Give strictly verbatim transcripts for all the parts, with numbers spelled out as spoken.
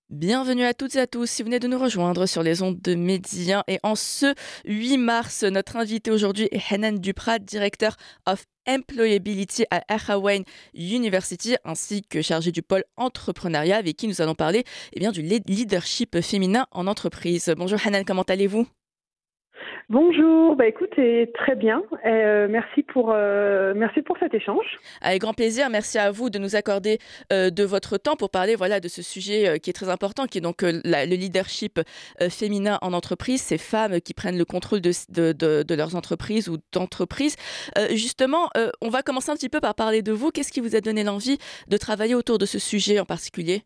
Bienvenue à toutes et à tous si vous venez de nous rejoindre sur les ondes de Médien. Et en ce huit mars, notre invité aujourd'hui est Hanan Duprat, directeur of Employability à Akhawayn University, ainsi que chargé du pôle entrepreneuriat, avec qui nous allons parler eh bien, du leadership féminin en entreprise. Bonjour Hanan, comment allez-vous? Bonjour, bah écoutez, très bien. Euh, merci pour euh, merci pour cet échange. Avec grand plaisir, merci à vous de nous accorder euh, de votre temps pour parler voilà, de ce sujet euh, qui est très important, qui est donc euh, la- le leadership euh, féminin en entreprise, ces femmes qui prennent le contrôle de, de, de- de leurs entreprises ou d'entreprises. Euh, justement, euh, on va commencer un petit peu par parler de vous. Qu'est-ce qui vous a donné l'envie de travailler autour de ce sujet en particulier?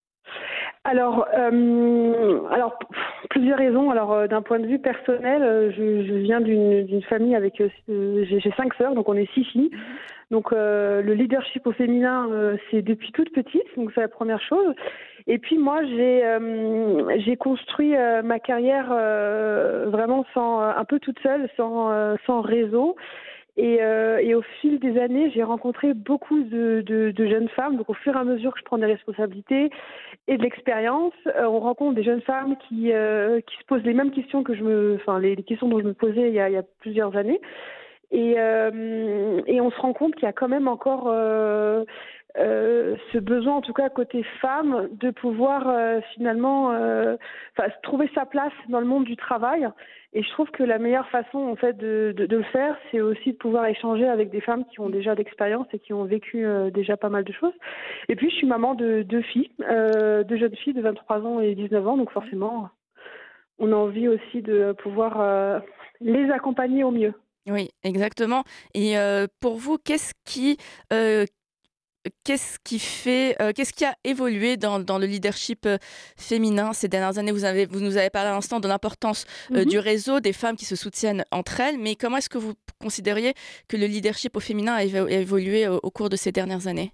Alors, euh, alors pff, plusieurs raisons. Alors, euh, d'un point de vue personnel, euh, je, je viens d'une d'une famille avec euh, j'ai j'ai cinq sœurs, donc on est six filles. Mhm. Donc, euh, le leadership au féminin, euh, c'est depuis toute petite, donc c'est la première chose. Et puis moi, j'ai euh, j'ai construit euh, ma carrière euh, vraiment sans un peu toute seule, sans euh, sans réseau. Et, euh, et au fil des années, j'ai rencontré beaucoup de, de, de jeunes femmes. Donc, au fur et à mesure que je prends des responsabilités et de l'expérience, euh, on rencontre des jeunes femmes qui, euh, qui se posent les mêmes questions que je me, enfin, les, les questions dont je me posais il y a, il y a plusieurs années. Et, euh, et on se rend compte qu'il y a quand même encore euh, euh, ce besoin, en tout cas côté femme, de pouvoir euh, finalement euh, enfin, trouver sa place dans le monde du travail. Et je trouve que la meilleure façon en fait de, de, de le faire, c'est aussi de pouvoir échanger avec des femmes qui ont déjà d'expérience et qui ont vécu euh, déjà pas mal de choses. Et puis je suis maman de deux filles, euh, deux jeunes filles de vingt-trois ans et dix-neuf ans, donc forcément on a envie aussi de pouvoir euh, les accompagner au mieux. Oui, exactement. Et euh, pour vous, qu'est-ce qui, euh, Qu'est-ce qui fait, heu, qu'est-ce qui a évolué dans dans le leadership, heu, féminin ces dernières années? Vous avez vous nous avez parlé à l'instant de l'importance, heu, du Mhm. réseau, des femmes qui se soutiennent entre elles, mais comment est-ce que vous considériez que le leadership au féminin a évo a évolué au au cours de ces dernières années?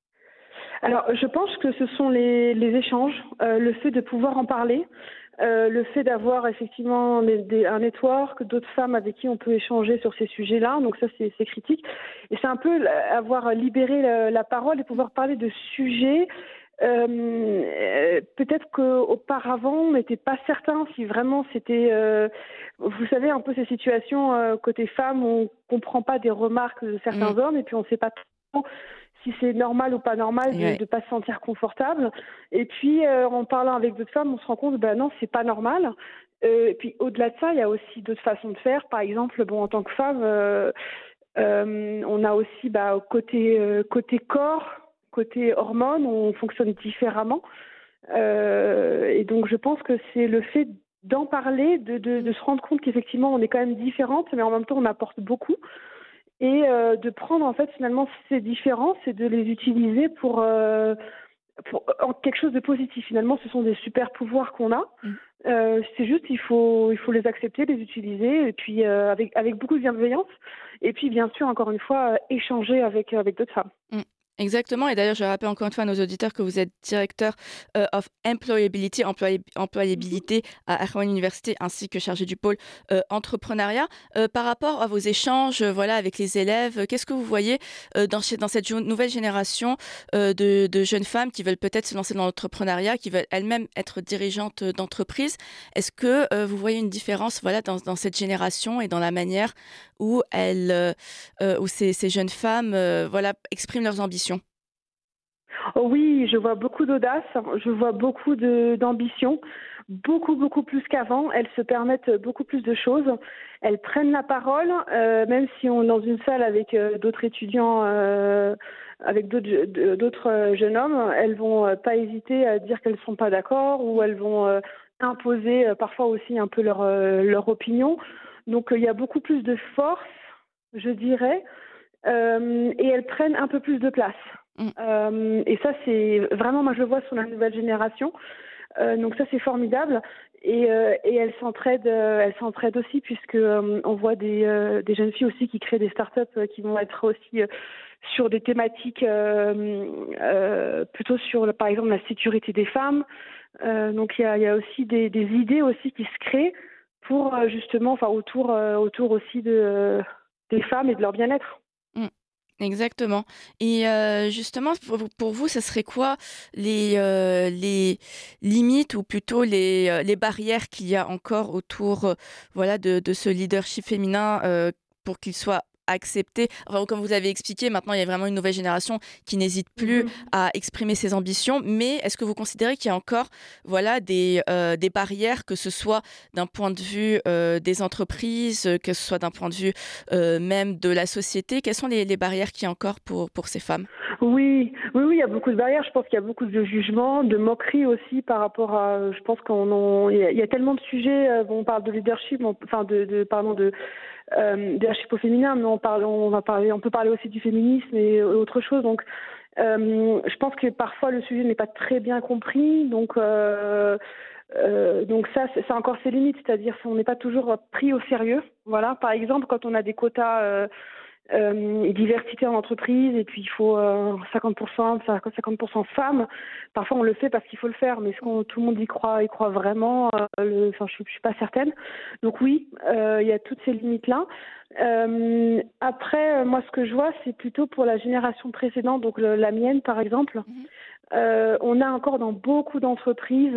Alors, je pense que ce sont les, les échanges, euh, le fait de pouvoir en parler, euh, le fait d'avoir effectivement des, des- un network, d'autres femmes avec qui on peut échanger sur ces sujets-là. Donc ça, c'est c'est critique. Et c'est un peu la- avoir libéré la, la parole et pouvoir parler de sujets. Euh, euh, peut-être qu'auparavant, on n'était pas certain si vraiment c'était, euh, vous savez, un peu ces situations euh, côté femmes où on comprend pas des remarques de Mmh, certains hommes et puis on ne sait pas trop si c'est normal ou pas normal de ouais. ne pas se sentir confortable. Et puis, euh, en parlant avec d'autres femmes, on se rend compte, ben non, c'est pas normal. Euh, et puis, au-delà de ça, il y a aussi d'autres façons de faire. Par exemple, bon, en tant que femme, euh, euh, on a aussi, bah, côté euh, côté corps, côté hormones, on fonctionne différemment. Euh, et donc, je pense que c'est le fait d'en parler, de, de, de Mmh. se rendre compte qu'effectivement, on est quand même différentes, mais en même temps, on apporte beaucoup et euh, de prendre en fait finalement ces différences et de les utiliser pour, euh, pour en quelque chose de positif. Finalement, ce sont des super pouvoirs qu'on a. Mmh. Euh, c'est juste il faut il faut les accepter, les utiliser et puis euh, avec avec beaucoup de bienveillance et puis bien sûr encore une fois euh, échanger avec avec d'autres femmes. Mmh. Exactement, et d'ailleurs, je rappelle encore une fois à nos auditeurs que vous êtes directeur, heu, of employability, employé Mhm. employabilité à Erwan Université, ainsi que chargé du pôle, heu, entrepreneuriat. Heu, par rapport à vos échanges, heu, voilà, avec les élèves, heu, qu'est-ce que vous voyez, heu, dans chez dans cette jou nouvelle génération, heu, de de jeunes femmes qui veulent peut-être se lancer dans l'entrepreneuriat, qui veulent elles-mêmes être dirigeantes, heu, d'entreprise? Est-ce que, heu, vous voyez une différence, voilà, dans dans cette génération et dans la manière où elles, heu heu, où ces ces jeunes femmes, heu, voilà, expriment leurs ambitions? Oh oui, je vois beaucoup d'audace, je vois beaucoup de d'ambition, beaucoup beaucoup plus qu'avant. Elles se permettent beaucoup plus de choses. Elles prennent la parole, euh, même si on est dans une salle avec euh, d'autres étudiants, euh, avec d'autres je- de- d'autres euh, jeunes hommes, elles vont euh, pas hésiter à dire qu'elles sont pas d'accord ou Mmh. elles vont euh, imposer euh, parfois aussi un peu leur euh, leur opinion. Donc euh, il y a beaucoup plus de force, je dirais, euh, et elles prennent un peu plus de place. Mmh. Euh, et ça, c'est vraiment, moi je le vois sur la nouvelle génération. Euh, donc ça, c'est formidable. Et, euh, et elles s'entraident, euh, elles s'entraident aussi puisque euh, on voit des, euh, des jeunes filles aussi qui créent des startups euh, qui vont être aussi euh, sur des thématiques euh, euh, plutôt sur, le- par exemple, la sécurité des femmes. Euh, donc il y a, il y a aussi des, des idées aussi qui se créent pour euh, justement, enfin autour, euh, autour aussi de, euh, des femmes et de leur bien-être. Mmh. Exactement. Et heu, justement, pour vous pour vous, ce serait quoi les, heu, les limites ou plutôt les, heu, les barrières qu'il y a encore autour, heu, voilà, de de ce leadership féminin, heu, pour qu'il soit accepté? Enfin, comme vous avez expliqué, maintenant, il y a vraiment une nouvelle génération qui n'hésite plus Mmh. à exprimer ses ambitions. Mais est-ce que vous considérez qu'il y a encore, voilà, des, heu, des barrières, que ce soit d'un point de vue, heu, des entreprises, heu, que ce soit d'un point de vue, heu, même de la société? Quelles sont les les barrières qu'il y a encore pour pour ces femmes? Oui, oui, oui, il y a beaucoup de barrières. Je pense qu'il y a beaucoup de jugements, de moqueries aussi par rapport à. Je pense qu'on en- il y a, il y a tellement de sujets. euh, bon, on parle de leadership, on- enfin de, de pardon de euh, leadership au féminin, mais on parle, on va parler, on peut parler aussi du féminisme et autre chose. Donc, euh, je pense que parfois le sujet n'est pas très bien compris. Donc, euh, euh, donc ça, c'est c'est encore ses limites, c'est-à-dire qu'on n'est pas toujours pris au sérieux. Voilà, par exemple, quand on a des quotas. Euh, euh, diversité en entreprise et puis il faut euh, cinquante pour cent, cinquante pour cent femmes. Parfois on le fait parce qu'il faut le faire, mais est-ce qu'on tout le monde y croit, y croit vraiment euh, le, enfin, je, je suis pas certaine. Donc oui, euh, il y a toutes ces limites là. Euh, après, euh, moi ce que je vois, c'est plutôt pour la génération précédente, donc le- la mienne par exemple. Mmh. Euh, on a encore dans beaucoup d'entreprises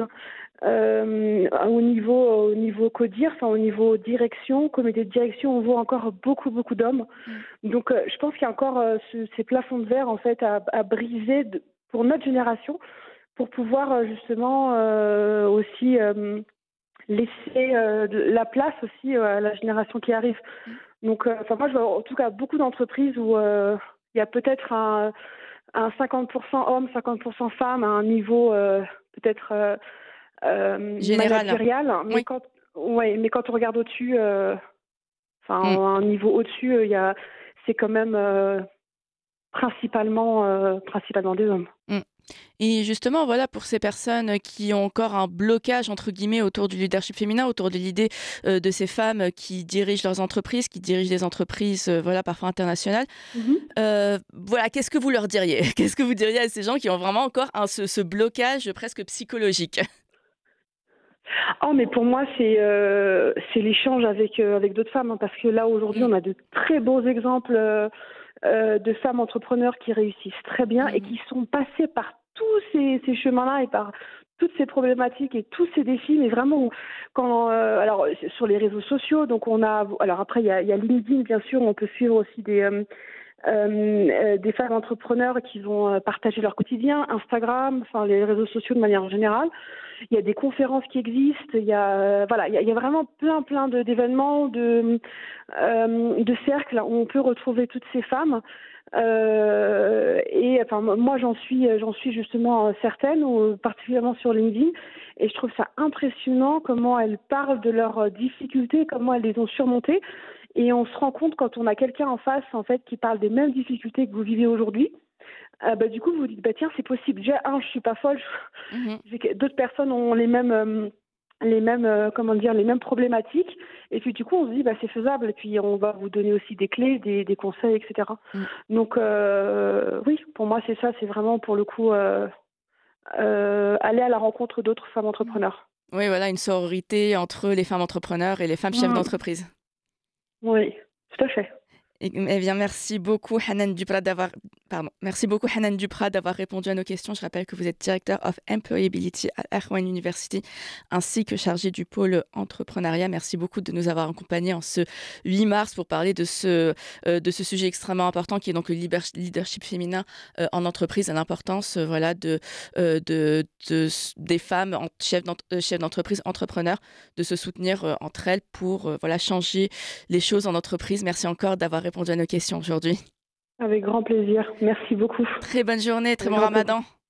euh, au niveau au niveau codir, enfin au niveau direction, comité de direction, on voit encore beaucoup beaucoup d'hommes. Mmh. Donc euh, je pense qu'il y a encore euh, ce- ces plafonds de verre en fait à, à briser de- pour notre génération pour pouvoir euh, justement euh, aussi euh, laisser euh, de- la place aussi euh, à la génération qui arrive. Mmh. Donc euh, enfin moi je vois en tout cas beaucoup d'entreprises où euh, il y a peut-être un, un cinquante pour cent hommes, cinquante pour cent femmes à un niveau euh, peut-être euh, euh, Général. managérial, mais Oui. quand ouais, mais quand on regarde au-dessus, euh, enfin Mmh. un niveau au-dessus, euh, il y a c'est quand même euh, principalement euh, principalement des hommes. Mmh. Et justement, voilà, pour ces personnes qui ont encore un «blocage» entre guillemets autour du leadership féminin, autour de l'idée, heu, de ces femmes qui dirigent leurs entreprises, qui dirigent des entreprises, heu, voilà, parfois internationales. Mhm. Heu, voilà, qu'est-ce que vous leur diriez? Qu'est-ce que vous diriez à ces gens qui ont vraiment encore un ce ce blocage presque psychologique? Oh mais pour moi c'est euh, c'est l'échange avec euh, avec d'autres femmes hein, parce que là aujourd'hui Mmh. on a de très beaux exemples euh, euh, de femmes entrepreneurs qui réussissent très bien et Mmh. qui sont passées par tous ces, ces chemins-là et par toutes ces problématiques et tous ces défis. Mais vraiment, quand euh, alors sur les réseaux sociaux, donc on a alors après il y a, il y a LinkedIn bien sûr, on peut suivre aussi des euh, euh, euh, des femmes entrepreneurs qui vont euh, partager leur quotidien, Instagram, enfin les réseaux sociaux de manière générale. Il y a des conférences qui existent, il y a euh, voilà, il y a, il y a vraiment plein plein de, d'événements, de euh, de cercles où on peut retrouver toutes ces femmes. Euh, et enfin moi j'en suis j'en suis justement certaine, ou particulièrement sur LinkedIn, et je trouve ça impressionnant comment elles parlent de leurs difficultés, comment elles les ont surmontées. Et on se rend compte quand on a quelqu'un en face en fait qui parle des mêmes difficultés que vous vivez aujourd'hui, euh, bah, du coup vous vous dites bah tiens c'est possible. Déjà un, je suis pas folle, Mmh. j'ai que- d'autres personnes ont les mêmes euh, les mêmes euh, comment dire les mêmes problématiques, et puis du coup on se dit bah c'est faisable, et puis on va vous donner aussi des clés, des, des conseils, et cetera. Mmh. Donc euh, oui, pour moi c'est ça, c'est vraiment pour le coup euh, euh, aller à la rencontre d'autres femmes Mmh. entrepreneurs. Oui, voilà, une sororité entre les femmes entrepreneurs et les femmes chefs Mm. d'entreprise. Oui, tout à fait. Et eh bien, merci beaucoup Hanan Duprat d'avoir pardon, merci beaucoup Hanan Duprat d'avoir répondu à nos questions. Je rappelle que vous êtes directeur of Employability à Erwan University, ainsi que chargé du pôle entrepreneuriat. Merci beaucoup de nous avoir accompagnés en ce huit mars pour parler de ce, heu, de ce sujet extrêmement important qui est donc le liber leadership féminin, heu, en entreprise, et l'importance, heu, voilà, de, heu, de de s des femmes en chefs d'ent heu, chefs d'entreprise, entrepreneurs, de se soutenir, heu, entre elles pour, heu, voilà, changer les choses en entreprise. Merci encore d'avoir répondu à nos questions aujourd'hui. Avec grand plaisir. Merci beaucoup. Très bonne journée, très À bon bientôt. ramadan.